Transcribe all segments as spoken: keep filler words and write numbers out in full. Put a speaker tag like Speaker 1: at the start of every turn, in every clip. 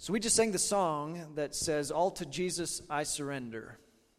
Speaker 1: So we just sang the song that says, "All to Jesus I surrender.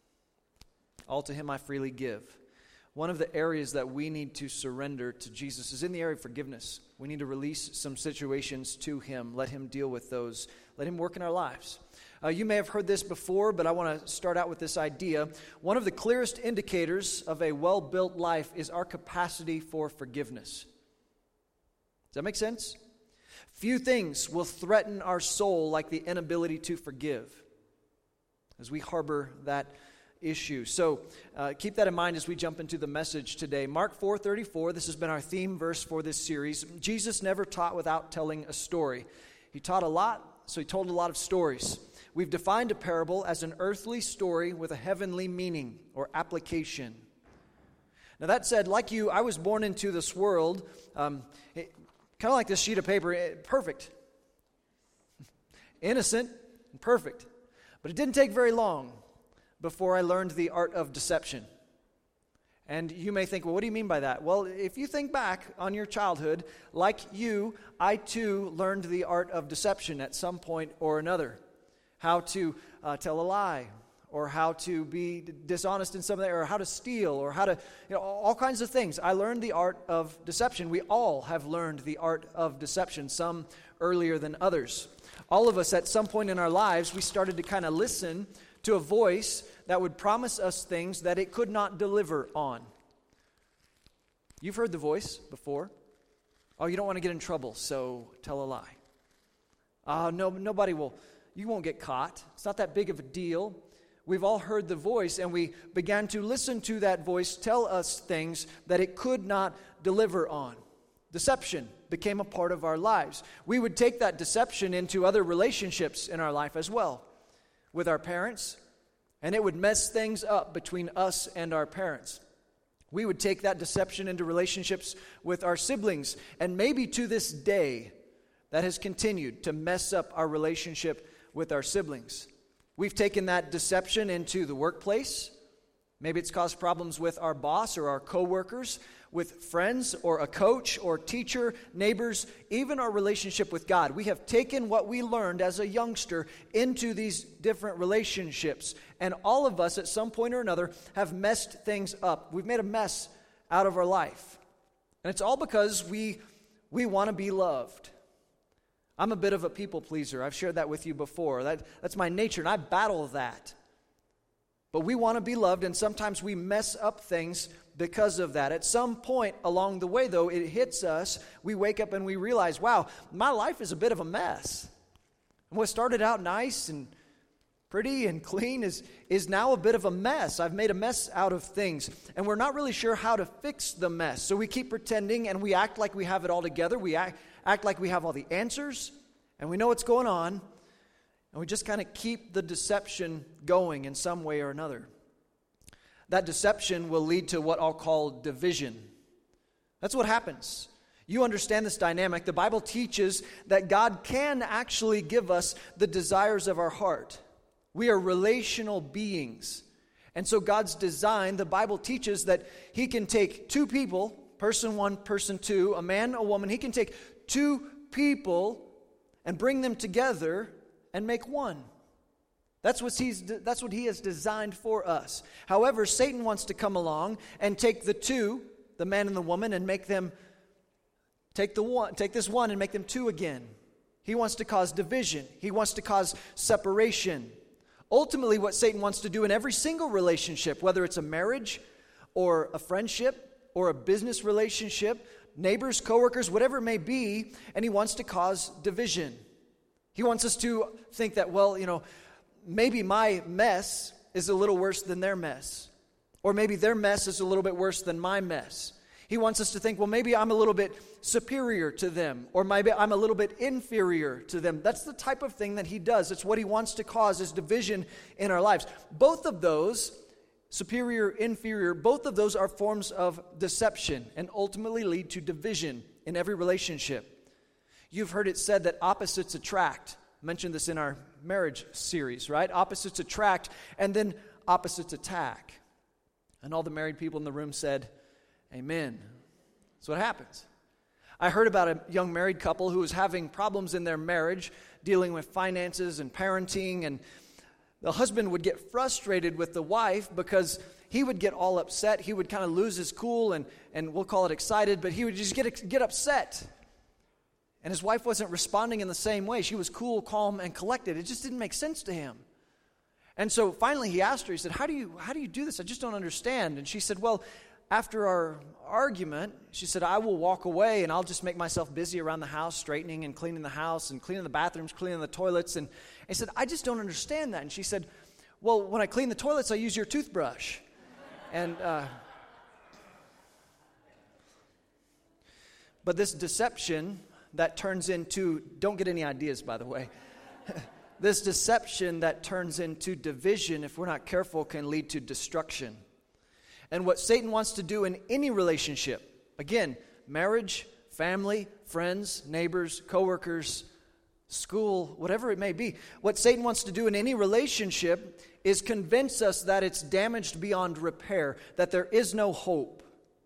Speaker 1: All to him I freely give." One of the areas that we need to surrender to Jesus is in the area of forgiveness. We need to release some situations to him. Let him deal with those. Let him work in our lives. Uh, you may have heard this before, but I want to start out with this idea. One of the clearest indicators of a well-built life is our capacity for forgiveness. Does that make sense? Few things will threaten our soul like the inability to forgive as we harbor that issue. So uh, keep that in mind as we jump into the message today. Mark four thirty-four, this has been our theme verse for this series. Jesus never taught without telling a story. He taught a lot, so he told a lot of stories. We've defined a parable as an earthly story with a heavenly meaning or application. Now that said, like you, I was born into this world, um, it, kind of like this sheet of paper, it, perfect. Innocent and perfect. But it didn't take very long before I learned the art of deception. And you may think, well, what do you mean by that? Well, if you think back on your childhood, like you, I too learned the art of deception at some point or another. How to uh, tell a lie, or how to be dishonest in something, or how to steal, or how to, you know, all kinds of things. I learned the art of deception. We all have learned the art of deception, some earlier than others. All of us at some point in our lives, we started to kind of listen to a voice that would promise us things that it could not deliver on. You've heard the voice before. Oh, you don't want to get in trouble, so tell a lie. Oh, no, nobody will, you won't get caught. It's not that big of a deal. We've all heard the voice, and we began to listen to that voice tell us things that it could not deliver on. Deception became a part of our lives. We would take that deception into other relationships in our life as well, with our parents, and it would mess things up between us and our parents. We would take that deception into relationships with our siblings, and maybe to this day, that has continued to mess up our relationship with our siblings. We've taken that deception into the workplace. Maybe it's caused problems with our boss or our coworkers, with friends or a coach or teacher, neighbors, even our relationship with God. We have taken what we learned as a youngster into these different relationships. And all of us at some point or another have messed things up. We've made a mess out of our life. And it's all because we, we want to be loved. I'm a bit of a people pleaser. I've shared that with you before. That, that's my nature, and I battle that. But we want to be loved, and sometimes we mess up things because of that. At some point along the way, though, it hits us. We wake up and we realize, wow, my life is a bit of a mess. And what started out nice and pretty and clean is, is now a bit of a mess. I've made a mess out of things, and we're not really sure how to fix the mess. So we keep pretending, and we act like we have it all together. We act, act like we have all the answers, and we know what's going on. And we just kind of keep the deception going in some way or another. That deception will lead to what I'll call division. That's what happens. You understand this dynamic. The Bible teaches that God can actually give us the desires of our heart. We are relational beings. And so God's design, the Bible teaches that He can take two people, person one, person two, a man, a woman. He can take two people and bring them together and make one. That's what he's that's what he has designed for us. However, Satan wants to come along and take the two, the man and the woman, and make them take the one, take this one and make them two again. He wants to cause division. He wants to cause separation. Ultimately, what Satan wants to do in every single relationship, whether it's a marriage or a friendship or a business relationship, neighbors, coworkers, whatever it may be, and he wants to cause division. He wants us to think that, well, you know, maybe my mess is a little worse than their mess. Or maybe their mess is a little bit worse than my mess. He wants us to think, well, maybe I'm a little bit superior to them. Or maybe I'm a little bit inferior to them. That's the type of thing that he does. It's what he wants to cause is division in our lives. Both of those, superior, inferior, both of those are forms of deception and ultimately lead to division in every relationship. You've heard it said that opposites attract. I mentioned this in our marriage series, right? Opposites attract, and then opposites attack. And all the married people in the room said, amen. That's what happens. I heard about a young married couple who was having problems in their marriage, dealing with finances and parenting, and the husband would get frustrated with the wife because he would get all upset. He would kind of lose his cool, and, and we'll call it excited, but he would just get, get upset. And his wife wasn't responding in the same way. She was cool, calm, and collected. It just didn't make sense to him. And so finally he asked her, he said, how do you how do you do this? I just don't understand. And she said, well, after our argument, she said, I will walk away and I'll just make myself busy around the house, straightening and cleaning the house and cleaning the bathrooms, cleaning the toilets. And I said, I just don't understand that. And she said, well, when I clean the toilets, I use your toothbrush. And uh, but this deception that turns into, don't get any ideas, by the way. This deception that turns into division, if we're not careful, can lead to destruction. And what Satan wants to do in any relationship, again, marriage, family, friends, neighbors, coworkers, school, whatever it may be, what Satan wants to do in any relationship is convince us that it's damaged beyond repair, that there is no hope.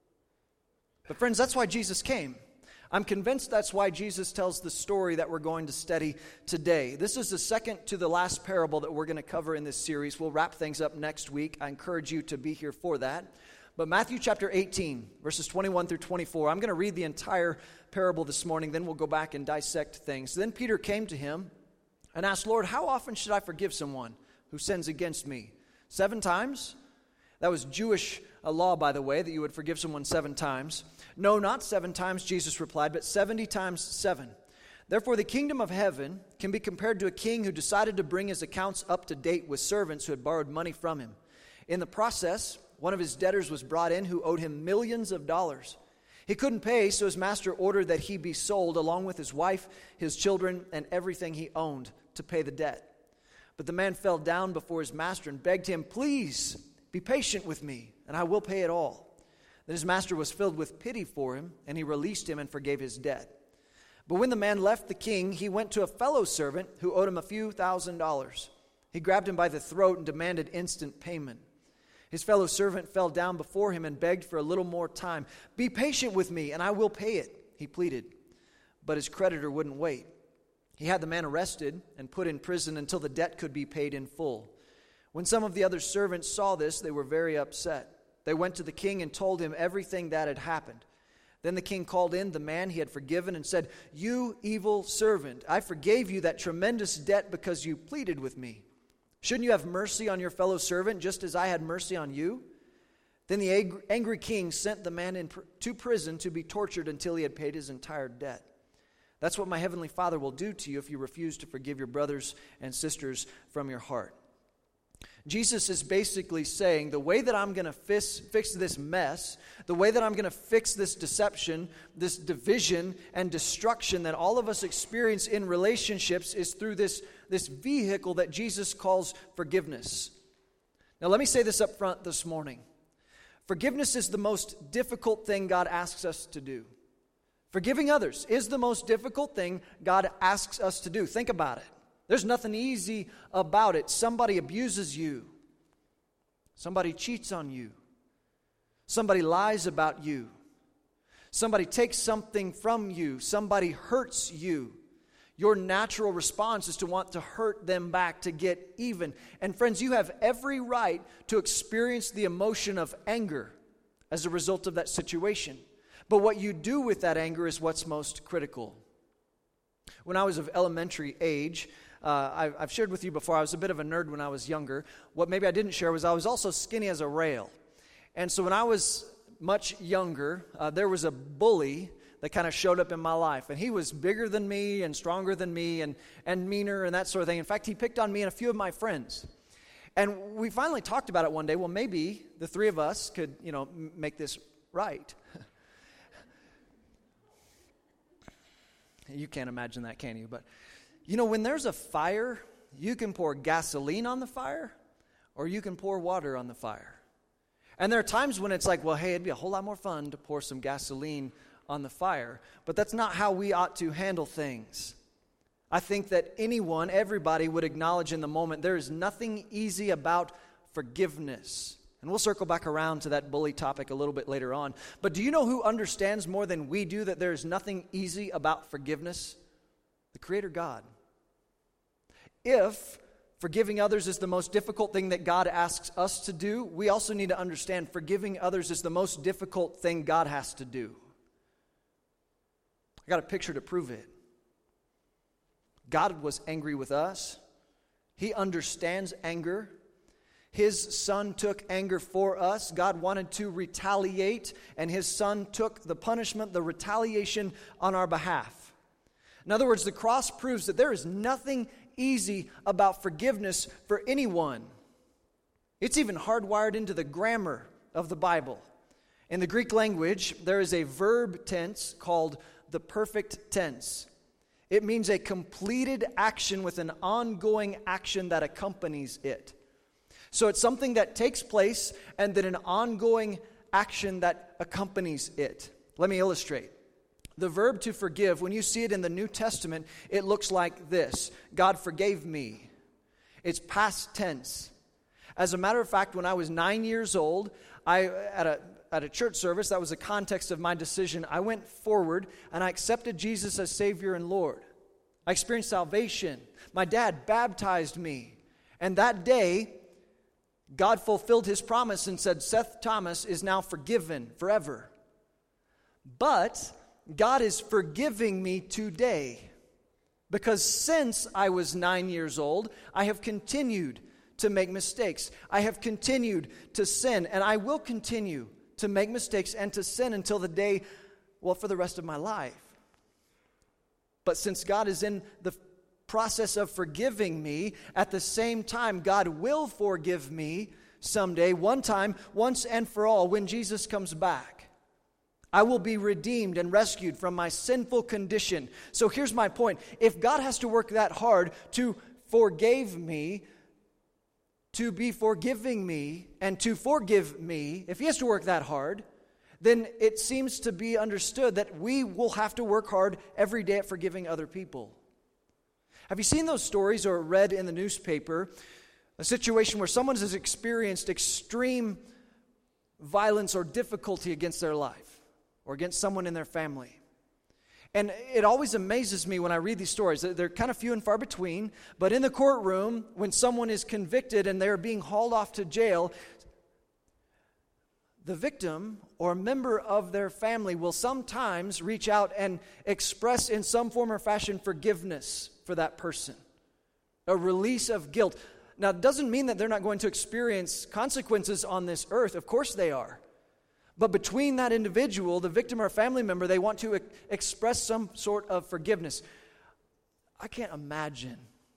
Speaker 1: But friends, that's why Jesus came. I'm convinced that's why Jesus tells the story that we're going to study today. This is the second to the last parable that we're going to cover in this series. We'll wrap things up next week. I encourage you to be here for that. But Matthew chapter eighteen, verses twenty-one through twenty-four, I'm going to read the entire parable this morning, then we'll go back and dissect things. Then Peter came to him and asked, Lord, how often should I forgive someone who sins against me? Seven times? That was Jewish uh, law, by the way, that you would forgive someone seven times. No, not seven times, Jesus replied, but seventy times seven. Therefore, the kingdom of heaven can be compared to a king who decided to bring his accounts up to date with servants who had borrowed money from him. In the process, one of his debtors was brought in who owed him millions of dollars. He couldn't pay, so his master ordered that he be sold along with his wife, his children, and everything he owned to pay the debt. But the man fell down before his master and begged him, please be patient with me, and I will pay it all. Then his master was filled with pity for him, and he released him and forgave his debt. But when the man left the king, he went to a fellow servant who owed him a few thousand dollars. He grabbed him by the throat and demanded instant payment. His fellow servant fell down before him and begged for a little more time. Be patient with me, and I will pay it, he pleaded. But his creditor wouldn't wait. He had the man arrested and put in prison until the debt could be paid in full. When some of the other servants saw this, they were very upset. They went to the king and told him everything that had happened. Then the king called in the man he had forgiven and said, you evil servant, I forgave you that tremendous debt because you pleaded with me. Shouldn't you have mercy on your fellow servant just as I had mercy on you? Then the angry king sent the man into prison to be tortured until he had paid his entire debt. That's what my heavenly Father will do to you if you refuse to forgive your brothers and sisters from your heart. Jesus is basically saying the way that I'm going to fix, fix this mess, the way that I'm going to fix this deception, this division and destruction that all of us experience in relationships is through this, this vehicle that Jesus calls forgiveness. Now let me say this up front this morning. Forgiveness is the most difficult thing God asks us to do. Forgiving others is the most difficult thing God asks us to do. Think about it. There's nothing easy about it. Somebody abuses you. Somebody cheats on you. Somebody lies about you. Somebody takes something from you. Somebody hurts you. Your natural response is to want to hurt them back, to get even. And friends, you have every right to experience the emotion of anger as a result of that situation. But what you do with that anger is what's most critical. When I was of elementary age, Uh, I've, I've shared with you before, I was a bit of a nerd when I was younger. What maybe I didn't share was I was also skinny as a rail. And so when I was much younger, uh, there was a bully that kind of showed up in my life. And he was bigger than me and stronger than me and, and meaner and that sort of thing. In fact, he picked on me and a few of my friends. And we finally talked about it one day. Well, maybe the three of us could, you know, m- make this right. You can't imagine that, can you? But you know, when there's a fire, you can pour gasoline on the fire or you can pour water on the fire. And there are times when it's like, well, hey, it'd be a whole lot more fun to pour some gasoline on the fire. But that's not how we ought to handle things. I think that anyone, everybody would acknowledge in the moment there is nothing easy about forgiveness. And we'll circle back around to that bully topic a little bit later on. But do you know who understands more than we do that there is nothing easy about forgiveness? The Creator God. If forgiving others is the most difficult thing that God asks us to do, we also need to understand forgiving others is the most difficult thing God has to do. I got a picture to prove it. God was angry with us. He understands anger. His Son took anger for us. God wanted to retaliate, and His Son took the punishment, the retaliation on our behalf. In other words, the cross proves that there is nothing easy about forgiveness for anyone. It's even hardwired into the grammar of the Bible. In the Greek language, there is a verb tense called the perfect tense. It means a completed action with an ongoing action that accompanies it. So it's something that takes place and then an ongoing action that accompanies it. Let me illustrate. The verb to forgive, when you see it in the New Testament, it looks like this. God forgave me. It's past tense. As a matter of fact, when I was nine years old, I at a at a church service, that was the context of my decision. I went forward and I accepted Jesus as Savior and Lord. I experienced salvation. My dad baptized me. And that day, God fulfilled His promise and said, Seth Thomas is now forgiven forever. But God is forgiving me today because since I was nine years old, I have continued to make mistakes. I have continued to sin, and I will continue to make mistakes and to sin until the day, well, for the rest of my life. But since God is in the process of forgiving me, at the same time, God will forgive me someday, one time, once and for all, when Jesus comes back. I will be redeemed and rescued from my sinful condition. So here's my point. If God has to work that hard to forgive me, to be forgiving me, and to forgive me, if He has to work that hard, then it seems to be understood that we will have to work hard every day at forgiving other people. Have you seen those stories or read in the newspaper a situation where someone has experienced extreme violence or difficulty against their life or against someone in their family? And it always amazes me when I read these stories. They're kind of few and far between, but in the courtroom, when someone is convicted and they're being hauled off to jail, the victim or a member of their family will sometimes reach out and express in some form or fashion forgiveness for that person, a release of guilt. Now, it doesn't mean that they're not going to experience consequences on this earth. Of course they are. But between that individual, the victim or family member, they want to e- express some sort of forgiveness. I can't imagine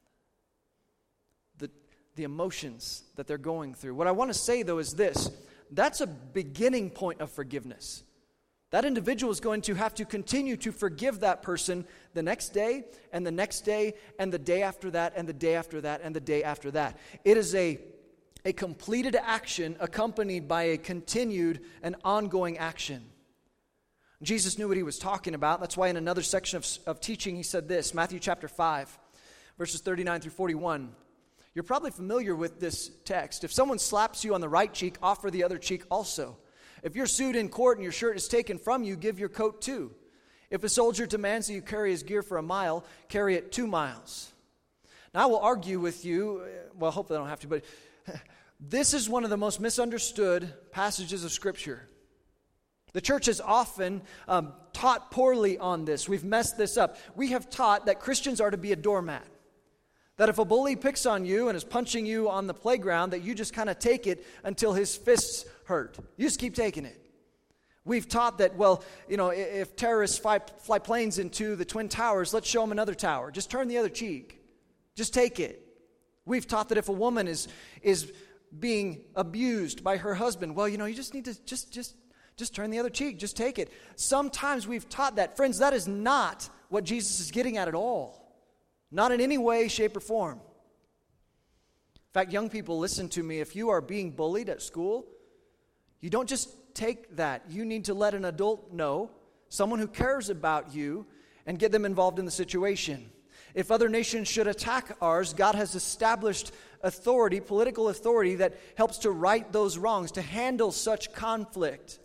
Speaker 1: the, the emotions that they're going through. What I want to say, though, is this. That's a beginning point of forgiveness. That individual is going to have to continue to forgive that person the next day, and the next day, and the day after that, and the day after that, and the day after that. It is a, a completed action accompanied by a continued and ongoing action. Jesus knew what He was talking about. That's why in another section of, of teaching He said this, Matthew chapter five, verses thirty-nine through forty-one. You're probably familiar with this text. If someone slaps you on the right cheek, offer the other cheek also. If you're sued in court and your shirt is taken from you, give your coat too. If a soldier demands that you carry his gear for a mile, carry it two miles. Now, I will argue with you, well, hopefully I don't have to, but this is one of the most misunderstood passages of Scripture. The church has often um, taught poorly on this. We've messed this up. We have taught that Christians are to be a doormat. That if a bully picks on you and is punching you on the playground, that you just kind of take it until his fists hurt. You just keep taking it. We've taught that, well, you know, if terrorists fly, fly planes into the Twin Towers, let's show them another tower. Just turn the other cheek. Just take it. We've taught that if a woman is is being abused by her husband, well, you know, you just need to just just just turn the other cheek. Just take it. Sometimes we've taught that. Friends, that is not what Jesus is getting at at all. Not in any way, shape, or form. In fact, young people, listen to me. If you are being bullied at school, you don't just take that. You need to let an adult know, someone who cares about you, and get them involved in the situation. If other nations should attack ours, God has established authority, political authority, that helps to right those wrongs, to handle such conflict.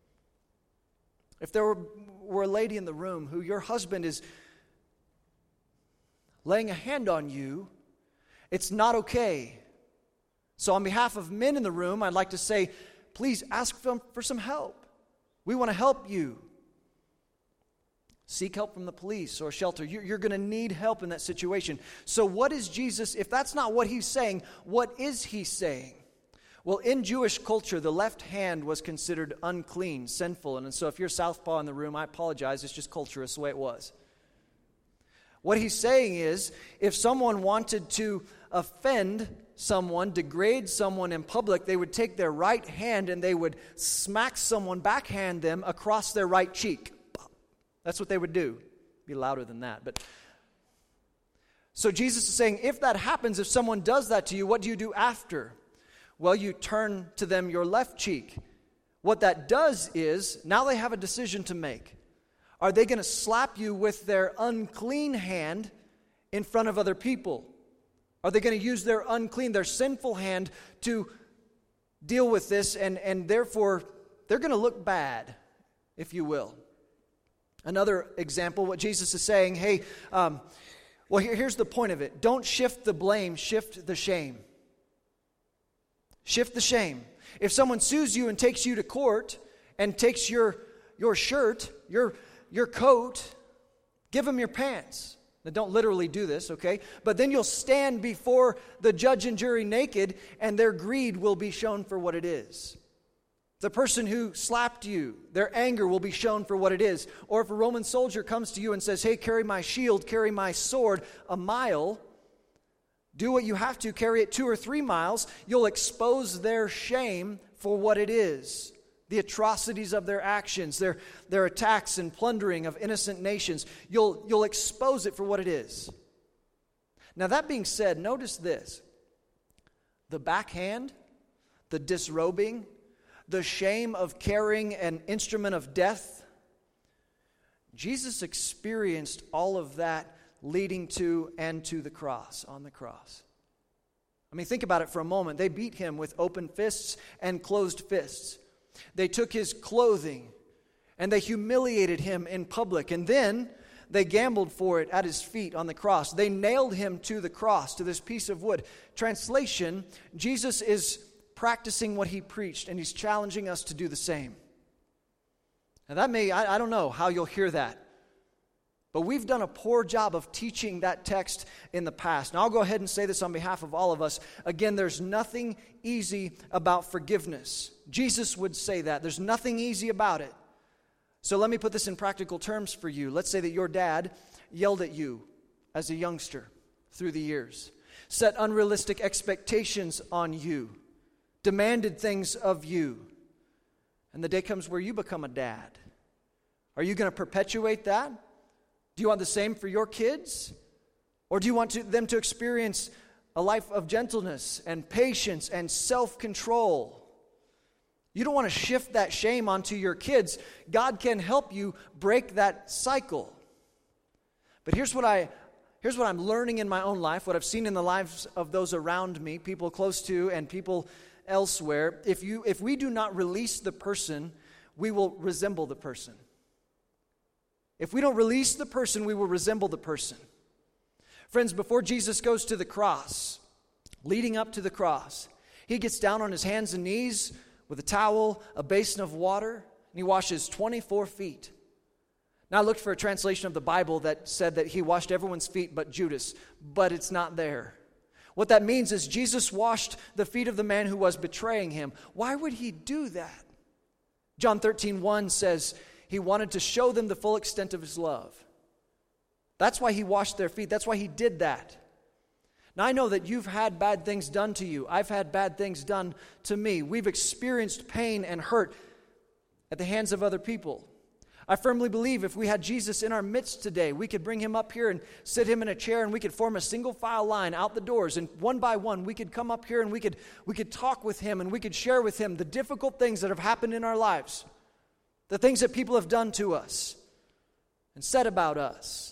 Speaker 1: If there were, were a lady in the room who your husband is laying a hand on you, it's not okay. So on behalf of men in the room, I'd like to say, please ask for, for some help. We want to help you. Seek help from the police or shelter. You're, you're going to need help in that situation. So what is Jesus, if that's not what he's saying, what is he saying? Well, in Jewish culture, the left hand was considered unclean, sinful. And so if you're southpaw in the room, I apologize. It's just culture. It's the way it was. What he's saying is, if someone wanted to offend someone, degrade someone in public, they would take their right hand and they would smack someone, backhand them across their right cheek. That's what they would do. Be louder than that. But so Jesus is saying, if that happens, if someone does that to you, what do you do after? Well, you turn to them your left cheek. What that does is, now they have a decision to make. Are they going to slap you with their unclean hand in front of other people? Are they going to use their unclean, their sinful hand to deal with this, and, and therefore they're going to look bad, if you will? Another example, what Jesus is saying, hey, um, well, here, here's the point of it. Don't shift the blame, shift the shame. Shift the shame. If someone sues you and takes you to court and takes your, your shirt, your, your coat, give them your pants. Now, don't literally do this, okay? But then you'll stand before the judge and jury naked, and their greed will be shown for what it is. The person who slapped you, their anger will be shown for what it is. Or if a Roman soldier comes to you and says, hey, carry my shield, carry my sword a mile, do what you have to, carry it two or three miles, you'll expose their shame for what it is. The atrocities of their actions, their, their attacks and plundering of innocent nations. You'll, you'll expose it for what it is. Now, that being said, notice this. The backhand, the disrobing, the shame of carrying an instrument of death, Jesus experienced all of that leading to and to the cross, on the cross. I mean, think about it for a moment. They beat him with open fists and closed fists. They took his clothing and they humiliated him in public. And then they gambled for it at his feet on the cross. They nailed him to the cross, to this piece of wood. Translation, Jesus is practicing what he preached, and he's challenging us to do the same. Now that may, I, I don't know how you'll hear that, but we've done a poor job of teaching that text in the past. Now I'll go ahead and say this on behalf of all of us. Again, there's nothing easy about forgiveness. Jesus would say that. There's nothing easy about it. So let me put this in practical terms for you. Let's say that your dad yelled at you as a youngster through the years, set unrealistic expectations on you, demanded things of you, and the day comes where you become a dad. Are you going to perpetuate that? Do you want the same for your kids? Or do you want to, them to experience a life of gentleness and patience and self-control? You don't want to shift that shame onto your kids. God can help you break that cycle. But here's what I here's what I'm learning in my own life, what I've seen in the lives of those around me, people close to and people elsewhere. If you if we do not release the person, we will resemble the person. If we don't release the person, we will resemble the person. Friends, before Jesus goes to the cross, leading up to the cross, he gets down on his hands and knees with a towel, a basin of water, and he washes twenty-four feet. Now, I looked for a translation of the Bible that said that he washed everyone's feet but Judas, but it's not there. What that means is Jesus washed the feet of the man who was betraying him. Why would he do that? John thirteen one says he wanted to show them the full extent of his love. That's why he washed their feet. That's why he did that. Now, I know that you've had bad things done to you. I've had bad things done to me. We've experienced pain and hurt at the hands of other people. I firmly believe if we had Jesus in our midst today, we could bring him up here and sit him in a chair, and we could form a single file line out the doors, and one by one we could come up here and we could we could talk with him, and we could share with him the difficult things that have happened in our lives, the things that people have done to us and said about us.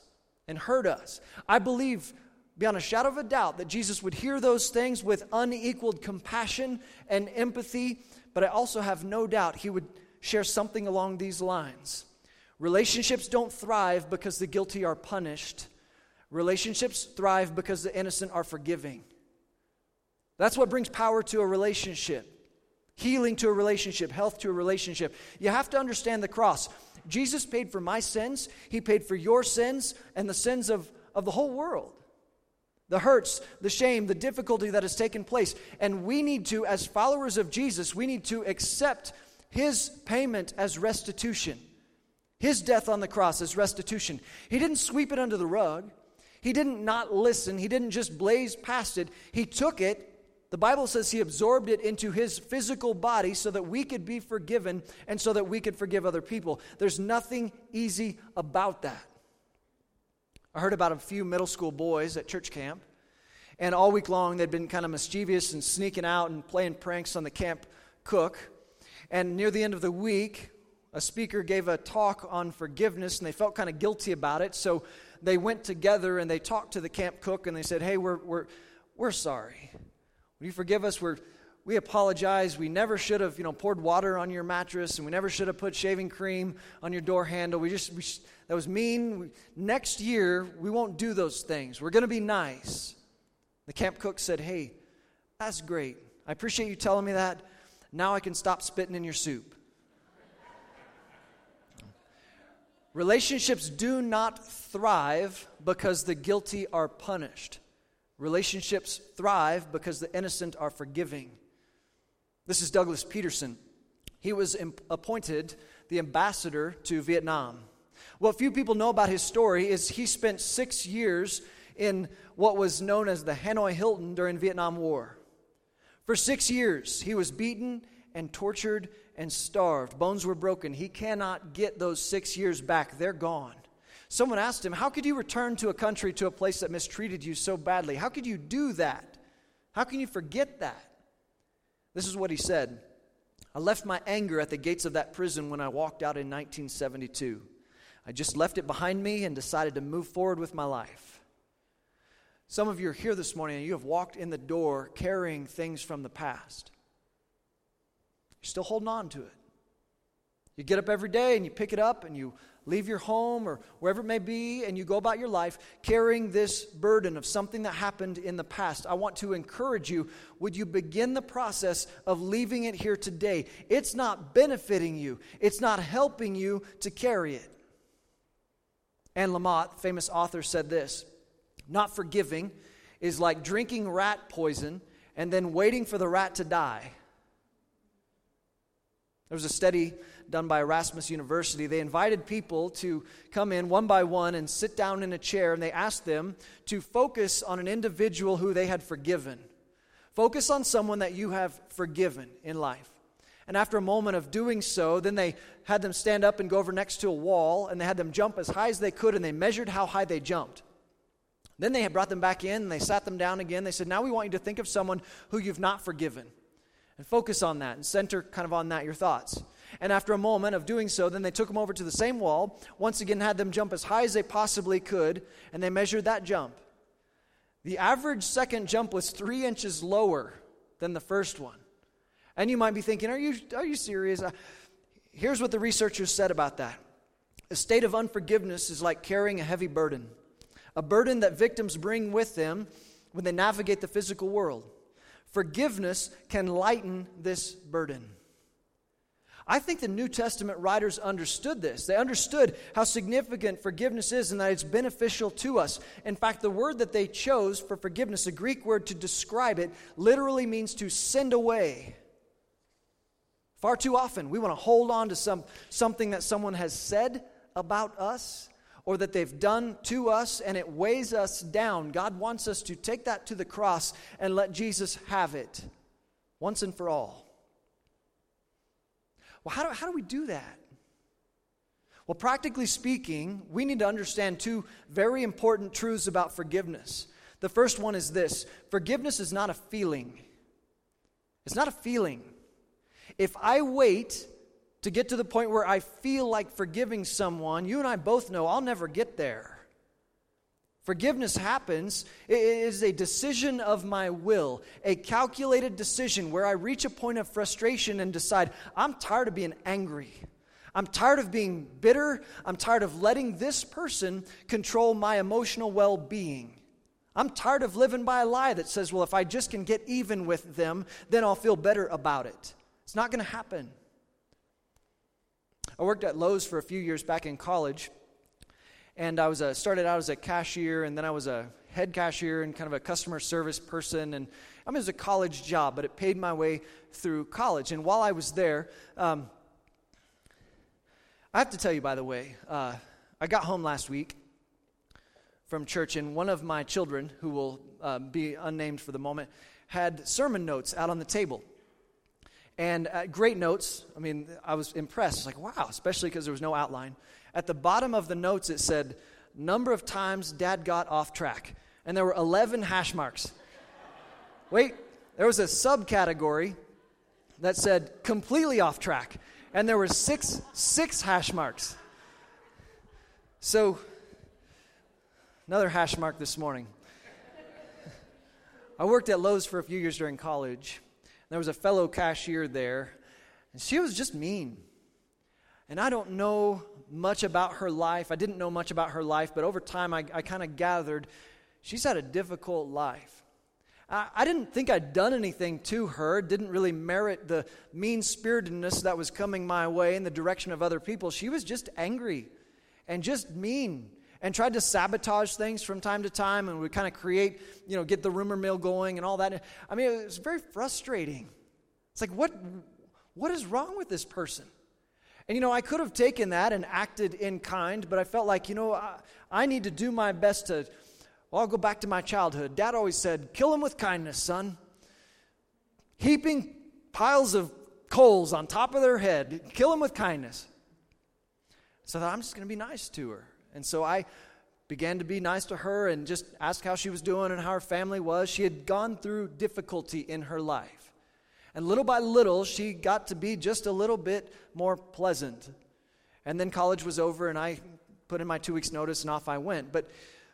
Speaker 1: and hurt us. I believe beyond a shadow of a doubt that Jesus would hear those things with unequaled compassion and empathy, but I also have no doubt he would share something along these lines. Relationships don't thrive because the guilty are punished. Relationships thrive because the innocent are forgiving. That's what brings power to a relationship, healing to a relationship, health to a relationship. You have to understand the cross. Jesus paid for my sins. He paid for your sins and the sins of, of the whole world. The hurts, the shame, the difficulty that has taken place. And we need to, as followers of Jesus, we need to accept his payment as restitution. His death on the cross as restitution. He didn't sweep it under the rug. He didn't not listen. He didn't just blaze past it. He took it. The Bible says he absorbed it into his physical body so that we could be forgiven and so that we could forgive other people. There's nothing easy about that. I heard about a few middle school boys at church camp, and all week long they'd been kind of mischievous and sneaking out and playing pranks on the camp cook. And near the end of the week, a speaker gave a talk on forgiveness, and they felt kind of guilty about it. So they went together and they talked to the camp cook, and they said, "Hey, we're we're we're sorry. Will you forgive us? We're we apologize. We never should have, you know, poured water on your mattress, and we never should have put shaving cream on your door handle. We just we sh- that was mean. We, next year we won't do those things. We're going to be nice." The camp cook said, "Hey, that's great. I appreciate you telling me that. Now I can stop spitting in your soup." Relationships do not thrive because the guilty are punished. Relationships thrive because the innocent are forgiving. This is Douglas Peterson. He was imp- appointed the ambassador to Vietnam. What few people know about his story is he spent six years in what was known as the Hanoi Hilton during the Vietnam War. For six years, he was beaten and tortured and starved. Bones were broken. He cannot get those six years back. They're gone. Someone asked him, "How could you return to a country, to a place that mistreated you so badly? How could you do that? How can you forget that?" This is what he said. "I left my anger at the gates of that prison when I walked out in nineteen seventy-two. I just left it behind me and decided to move forward with my life." Some of you are here this morning and you have walked in the door carrying things from the past. You're still holding on to it. You get up every day and you pick it up and you leave your home or wherever it may be and you go about your life carrying this burden of something that happened in the past. I want to encourage you, would you begin the process of leaving it here today? It's not benefiting you. It's not helping you to carry it. Anne Lamott, famous author, said this: "Not forgiving is like drinking rat poison and then waiting for the rat to die." There was a study done by Erasmus University. They invited people to come in one by one and sit down in a chair, and they asked them to focus on an individual who they had forgiven. Focus on someone that you have forgiven in life. And after a moment of doing so, then they had them stand up and go over next to a wall, and they had them jump as high as they could, and they measured how high they jumped. Then they had brought them back in, and they sat them down again. They said, "Now we want you to think of someone who you've not forgiven. And focus on that and center kind of on that your thoughts." And after a moment of doing so, then they took them over to the same wall, once again had them jump as high as they possibly could, and they measured that jump. The average second jump was three inches lower than the first one. And you might be thinking, are you, are you serious? Uh, here's what the researchers said about that. A state of unforgiveness is like carrying a heavy burden, a burden that victims bring with them when they navigate the physical world. Forgiveness can lighten this burden. I think the New Testament writers understood this. They understood how significant forgiveness is and that it's beneficial to us. In fact, the word that they chose for forgiveness, a Greek word to describe it, literally means to send away. Far too often, we want to hold on to some something that someone has said about us or that they've done to us, and it weighs us down. God wants us to take that to the cross and let Jesus have it once and for all. Well, how do, how do we do that? Well, practically speaking, we need to understand two very important truths about forgiveness. The first one is this: forgiveness is not a feeling. It's not a feeling. If I wait to get to the point where I feel like forgiving someone, you and I both know I'll never get there. Forgiveness happens. It is a decision of my will, a calculated decision where I reach a point of frustration and decide, I'm tired of being angry. I'm tired of being bitter. I'm tired of letting this person control my emotional well-being. I'm tired of living by a lie that says, well, if I just can get even with them, then I'll feel better about it. It's not going to happen. I worked at Lowe's for a few years back in college, and I was a, started out as a cashier, and then I was a head cashier and kind of a customer service person, and I mean, it was a college job, but it paid my way through college. And while I was there, um, I have to tell you, by the way, uh, I got home last week from church, and one of my children, who will uh, be unnamed for the moment, had sermon notes out on the table. And uh, great notes. I mean, I was impressed. I was like, wow, especially because there was no outline. At the bottom of the notes, it said, number of times Dad got off track. And there were eleven hash marks. Wait, there was a subcategory that said completely off track. And there were six, six hash marks. So, another hash mark this morning. I worked at Lowe's for a few years during college. There was a fellow cashier there, and she was just mean. And I don't know much about her life. I didn't know much about her life, but over time I, I kind of gathered she's had a difficult life. I, I didn't think I'd done anything to her, didn't really merit the mean-spiritedness that was coming my way in the direction of other people. She was just angry and just mean and tried to sabotage things from time to time, and would kind of create, you know, get the rumor mill going and all that. I mean, it was very frustrating. It's like, what, what is wrong with this person? And, you know, I could have taken that and acted in kind, but I felt like, you know, I, I need to do my best to, well, I'll go back to my childhood. Dad always said, kill him with kindness, son. Heaping piles of coals on top of their head, kill him with kindness. So I thought, I'm just going to be nice to her. And so I began to be nice to her and just ask how she was doing and how her family was. She had gone through difficulty in her life. And little by little, she got to be just a little bit more pleasant. And then college was over, and I put in my two weeks' notice, and off I went. But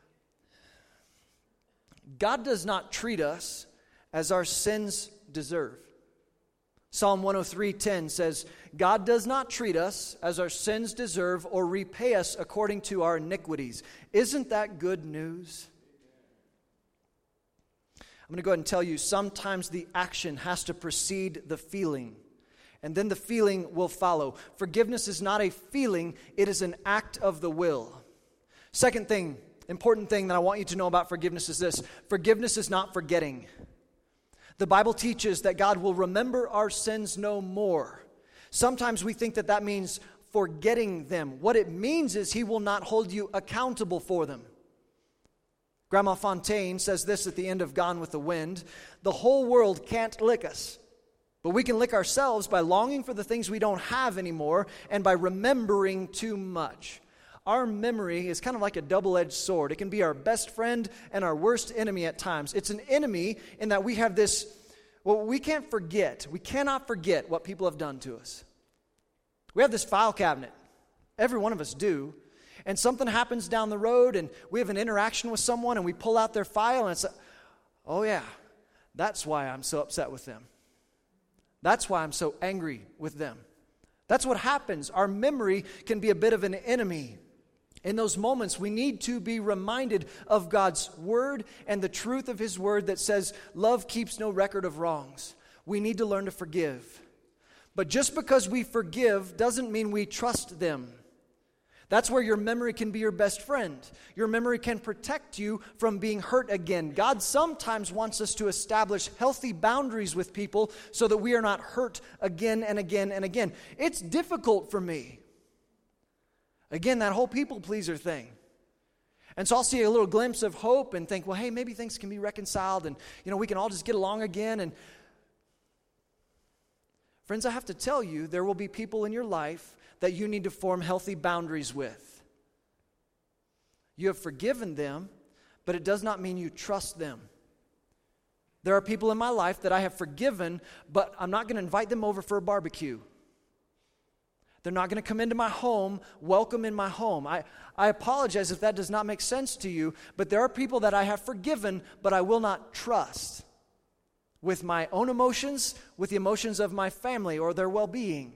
Speaker 1: God does not treat us as our sins deserve. Psalm one oh three ten says, God does not treat us as our sins deserve or repay us according to our iniquities. Isn't that good news? I'm going to go ahead and tell you, sometimes the action has to precede the feeling, and then the feeling will follow. Forgiveness is not a feeling, it is an act of the will. Second thing, important thing that I want you to know about forgiveness is this: forgiveness is not forgetting. The Bible teaches that God will remember our sins no more. Sometimes we think that that means forgetting them. What it means is He will not hold you accountable for them. Grandma Fontaine says this at the end of Gone with the Wind: the whole world can't lick us, but we can lick ourselves by longing for the things we don't have anymore and by remembering too much. Our memory is kind of like a double-edged sword. It can be our best friend and our worst enemy at times. It's an enemy in that we have this, well, we can't forget. We cannot forget what people have done to us. We have this file cabinet. Every one of us do. And something happens down the road, and we have an interaction with someone, and we pull out their file, and it's like, oh yeah, that's why I'm so upset with them. That's why I'm so angry with them. That's what happens. Our memory can be a bit of an enemy. In those moments, we need to be reminded of God's word and the truth of His word that says, love keeps no record of wrongs. We need to learn to forgive. But just because we forgive doesn't mean we trust them. That's where your memory can be your best friend. Your memory can protect you from being hurt again. God sometimes wants us to establish healthy boundaries with people so that we are not hurt again and again and again. It's difficult for me. Again, that whole people pleaser thing. And so I'll see a little glimpse of hope and think, well, hey, maybe things can be reconciled and, you know, we can all just get along again. And friends, I have to tell you, there will be people in your life that you need to form healthy boundaries with. You have forgiven them, but it does not mean you trust them. There are people in my life that I have forgiven, but I'm not going to invite them over for a barbecue. They're not going to come into my home, welcome in my home. I, I apologize if that does not make sense to you, but there are people that I have forgiven, but I will not trust with my own emotions, with the emotions of my family or their well-being.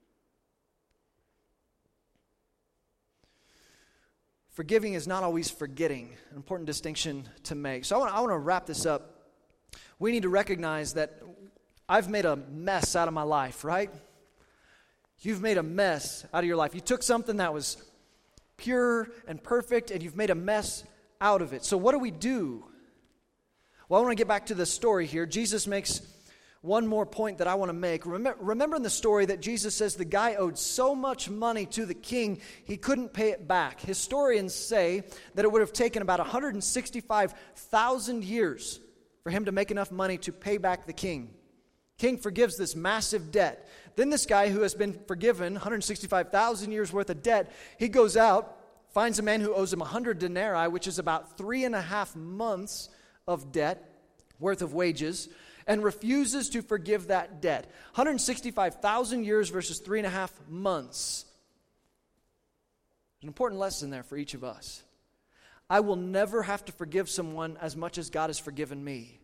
Speaker 1: Forgiving is not always forgetting, an important distinction to make. So I want, I want to wrap this up. We need to recognize that I've made a mess out of my life, right? You've made a mess out of your life. You took something that was pure and perfect, and you've made a mess out of it. So what do we do? Well, I want to get back to the story here. Jesus makes one more point that I want to make. Remember, remember in the story that Jesus says the guy owed so much money to the king, he couldn't pay it back. Historians say that it would have taken about one hundred sixty-five thousand years for him to make enough money to pay back the king. King forgives this massive debt. Then this guy who has been forgiven one hundred sixty-five thousand years worth of debt, he goes out, finds a man who owes him one hundred denarii, which is about three and a half months of debt worth of wages, and refuses to forgive that debt. one hundred sixty-five thousand years versus three and a half months. There's an important lesson there for each of us. I will never have to forgive someone as much as God has forgiven me.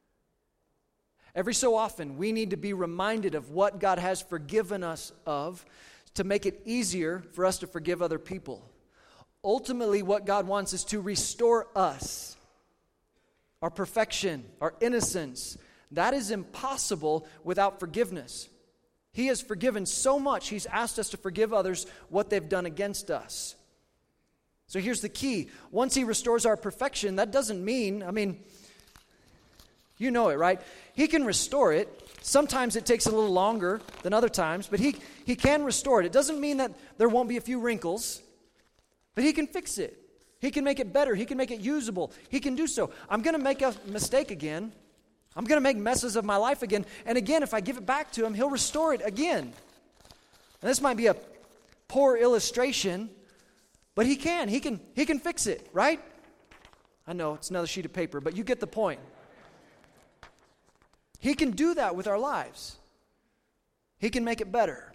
Speaker 1: Every so often, we need to be reminded of what God has forgiven us of to make it easier for us to forgive other people. Ultimately, what God wants is to restore us, our perfection, our innocence. That is impossible without forgiveness. He has forgiven so much, He's asked us to forgive others what they've done against us. So here's the key. Once He restores our perfection, that doesn't mean, I mean, you know it, right? He can restore it. Sometimes it takes a little longer than other times, but he, he can restore it. It doesn't mean that there won't be a few wrinkles, but He can fix it. He can make it better. He can make it usable. He can do so. I'm going to make a mistake again. I'm going to make messes of my life again. And again, if I give it back to Him, He'll restore it again. And this might be a poor illustration, but He can. He can, he can fix it, right? I know, it's another sheet of paper, but you get the point. He can do that with our lives. He can make it better.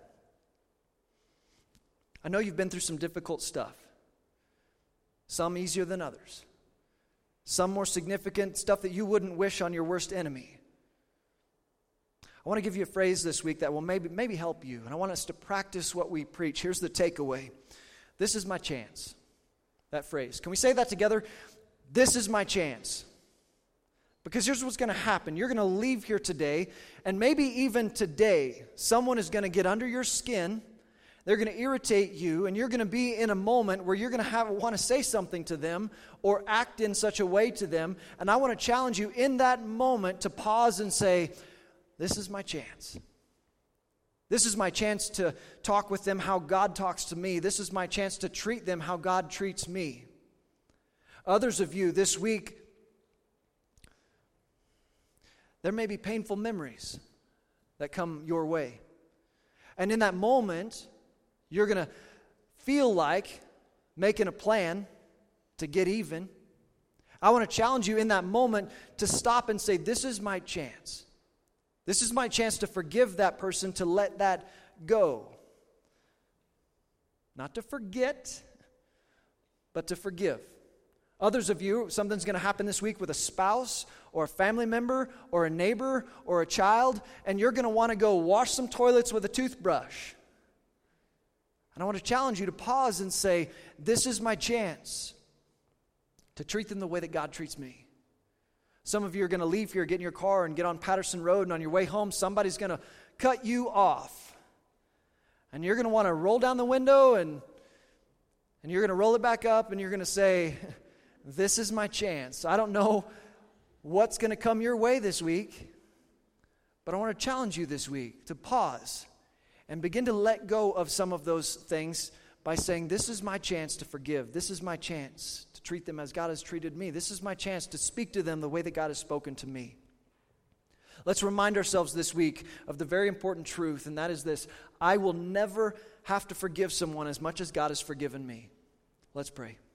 Speaker 1: I know you've been through some difficult stuff. Some easier than others. Some more significant stuff that you wouldn't wish on your worst enemy. I want to give you a phrase this week that will maybe, maybe help you. And I want us to practice what we preach. Here's the takeaway. This is my chance. That phrase. Can we say that together? This is my chance. Because here's what's going to happen. You're going to leave here today, and maybe even today, someone is going to get under your skin. They're going to irritate you, and you're going to be in a moment where you're going to have want to say something to them or act in such a way to them. And I want to challenge you in that moment to pause and say, this is my chance. This is my chance to talk with them how God talks to me. This is my chance to treat them how God treats me. Others of you this week, there may be painful memories that come your way. And in that moment, you're going to feel like making a plan to get even. I want to challenge you in that moment to stop and say, this is my chance. This is my chance to forgive that person, to let that go. Not to forget, but to forgive. Others of you, something's going to happen this week with a spouse or a family member or a neighbor or a child, and you're going to want to go wash some toilets with a toothbrush. And I want to challenge you to pause and say, this is my chance to treat them the way that God treats me. Some of you are going to leave here, get in your car, and get on Patterson Road, and on your way home, somebody's going to cut you off. And you're going to want to roll down the window, and, and you're going to roll it back up, and you're going to say, this is my chance. I don't know what's going to come your way this week, but I want to challenge you this week to pause and begin to let go of some of those things by saying, this is my chance to forgive. This is my chance to treat them as God has treated me. This is my chance to speak to them the way that God has spoken to me. Let's remind ourselves this week of the very important truth, and that is this: I will never have to forgive someone as much as God has forgiven me. Let's pray.